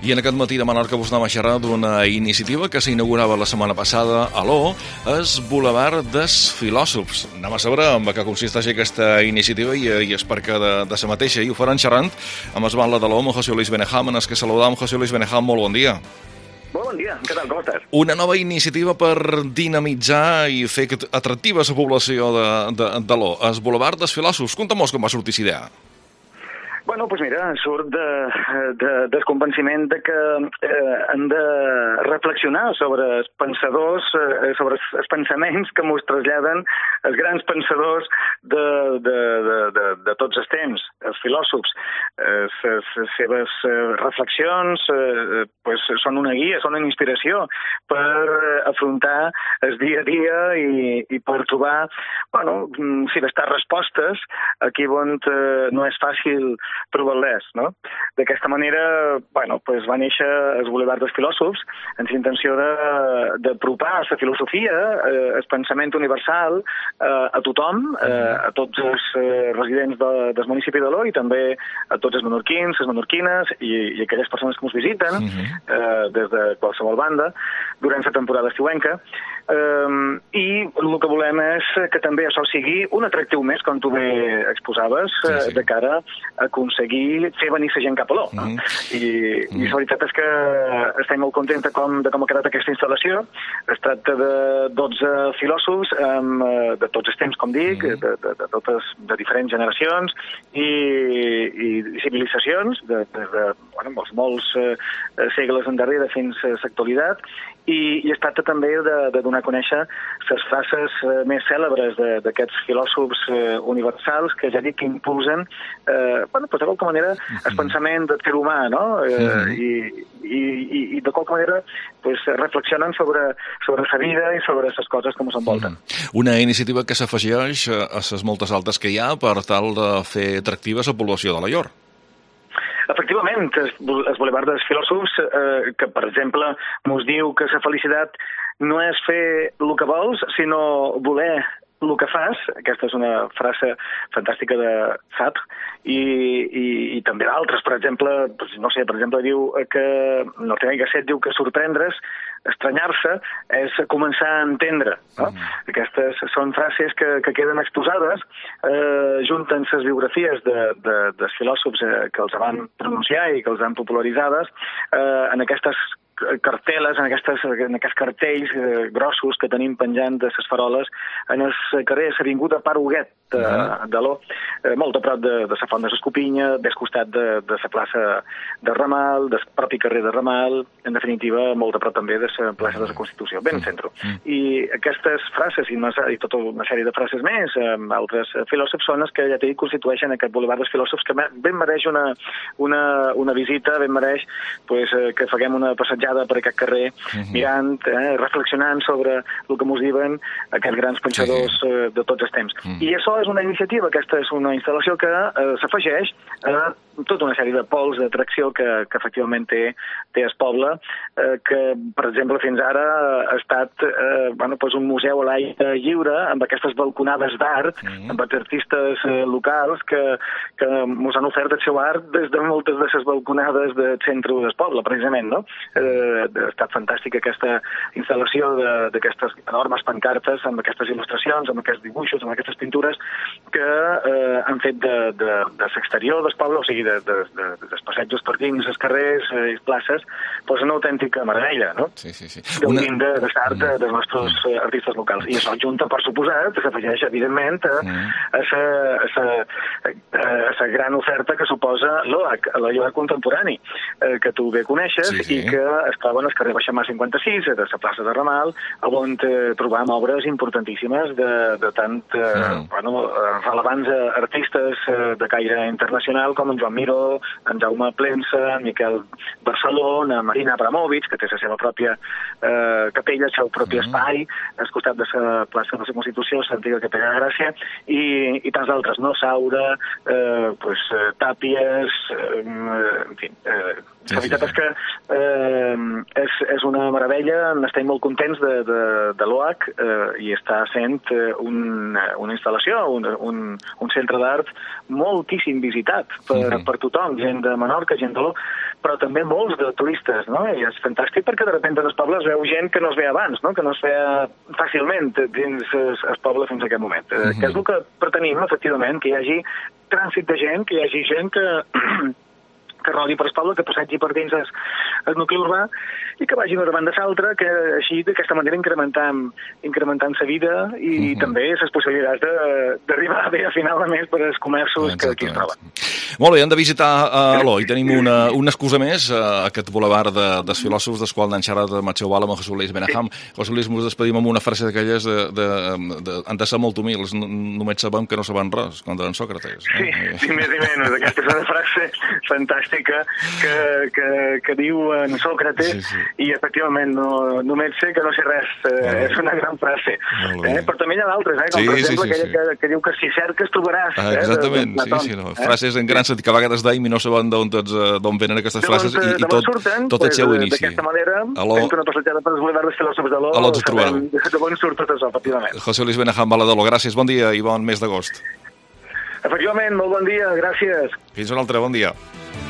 I en aquest matí de Menorca us anem a xerrar d'una iniciativa que s'inaugurava la setmana passada a l'O, és Boulevard dels Filòsofs. Anem a saber en què consisteix aquesta iniciativa i és perquè de la mateixa. I ho faran xerrant amb el banc de l'O, amb José Luis Benejam, en el que saludam. José Luis Benejam, molt bon dia. Molt bon dia, què tal, com estàs? Una nova iniciativa per dinamitzar i fer atractiva la població de l'O, el Boulevard dels Filòsofs. Conta'm-nos com va sortir aquesta idea. Bueno, doncs mira, surt del convenciment de que hem de reflexionar sobre els pensadors, sobre els pensaments que ens traslladen els grans pensadors de tots els temps, els filòsofs. Les seves reflexions són una guia, són una inspiració per afrontar el dia a dia i per trobar, si d'estar respostes aquí on no és fàcil trobar res, no? D'aquesta manera, va néixer el Boulevard dels Filòsofs amb la intenció d'apropar la filosofia, el pensament universal a tothom, a tots els residents del municipi de l'O i també a tots els menorquins, les menorquines i aquelles persones que ens visiten des de qualsevol banda durant la temporada estiuenca. I el que volem és que també això sigui un atractiu més, com tu bé exposaves, de cara a aconseguir fer venir la gent cap a l'O. I la veritat és que estem molt contents de com ha quedat aquesta instal·lació. Es tracta de 12 filòsofs de tots els temps, com dic, de diferents generacions i civilitzacions, molts segles endarrere fins a l'actualitat, i es tracta també de donar a conèixer les frases més cèlebres d'aquests filòsofs universals que ja dic que impulsen de qualque manera el pensament del ser humà, no? I de qualque manera reflexionen sobre la vida i sobre les coses que ens envolten. Una iniciativa que s'afegeix a les moltes altres que hi ha per tal de fer atractiva la població de la Llor. Efectivament, el Boulevard dels Filòsofs, que per exemple ens diu que la felicitat no és fer el que vols, sinó voler el que fas. Aquesta és una frase fantàstica de Sartre, i també d'altres. Per exemple, diu que Ortega y Gasset diu que sorprendre's, estranyar-se, és començar a entendre. No? Aquestes són frases que queden exposades, junten les biografies dels filòsofs que els van pronunciar i que els han popularitzades en aquestes cartel·les, en aquests cartells grossos que tenim penjant de les faroles en el carrer Avinguda Pare Huguet de l'O, molt a prop de la Font de l'Escopinya, des costat de la plaça de Ramal, del propi carrer de Ramal, en definitiva molt a prop també de la plaça de la Constitució, ben al centre. I aquestes frases i tota una sèrie de frases més, altres filòsofs, són els que ja t'he dit constitueixen aquest Boulevard dels Filòsofs, que ben mereix una visita, ben mereix que faguem una passejada per aquest carrer, mirant, reflexionant sobre el que ens diuen aquests grans pensadors de tots els temps. I això és una iniciativa, aquesta és una instal·lació que s'afegeix a tota una sèrie de pols d'atracció que efectivament té el poble, que, per exemple, fins ara ha estat un museu a l'aire lliure, amb aquestes balconades d'art, amb els artistes locals que ens han ofert el seu art des de moltes de les balconades del centre del poble, precisament, no? Ha estat fantàstica aquesta instal·lació d'aquestes enormes pancartes, amb aquestes il·lustracions, amb aquests dibuixos, amb aquestes pintures que han fet de l'exterior del poble, o sigui, dels passejos per dins, els carrers i places, una autèntica meravella, no? Gaudint de l'art dels nostres artistes locals. I això junta, per suposat, s'afegeix, evidentment, a la gran oferta que suposa l'OAC, la Llor Contemporani, que tu bé coneixes i que es troba al carrer Baixamà 56, de la plaça de Ramal, on trobam obres importantíssimes de tant relevants artistes de caire internacional com en Joan Miró, en Jaume Plensa, en Miquel Barceló, en Marina Abramovic, que té la seva pròpia capella, el seu propi espai, al costat de la plaça de la Constitució, l'antiga capella de Gràcia, i tants d'altres, no? Saura, Tàpies, en fi. La veritat és que és una meravella, estem molt contents de l'OAC i està sent una instal·lació, un centre d'art moltíssim visitat per tothom, gent de Menorca, gent de l'O, però també molts de turistes, no? I és fantàstic perquè de sobte en el poble es veu gent que no es veia abans, no? Que no es veia fàcilment dins el poble fins a aquest moment. Que és el que pretenim, efectivament, que hi hagi trànsit de gent, que hi hagi gent que rodi per el poble, que passegi per dins el nucli urbà i que vagi d'una banda a l'altra, que així d'aquesta manera incrementant la vida i també les possibilitats d'arribar bé a final de mes per als comerços que aquí es troben. Molt bé, hem de visitar Aló i tenim una excusa més, aquest bulevard dels filòsofs, del qual n'han xerrat amb el seu àlem, José Luis Benaham. José Luis, ens despedim amb una frase d'aquelles han de ser molt humils, només sabem que no saben res, com deien Sòcrates. Sí, més i menys. Aquesta és una frase fantàstica que diu en Sòcrates i efectivament només sé que no sé res. És una gran frase. Però també hi ha d'altres, com per exemple aquella que diu que si cerques trobaràs. Exactament, frases en gran sentit que a vegades deim i no sabem d'on venen aquestes frases i tot el seu inici. D'aquesta manera, fent una passejada per els bulevards dels filòsofs d'Aló, sabem d'on surt tot això, efectivament. José Luis Benaham, Baladolo, gràcies, bon dia i bon mes d'agost. Efectivament, molt bon dia, gràcies. Fins un altre, bon dia.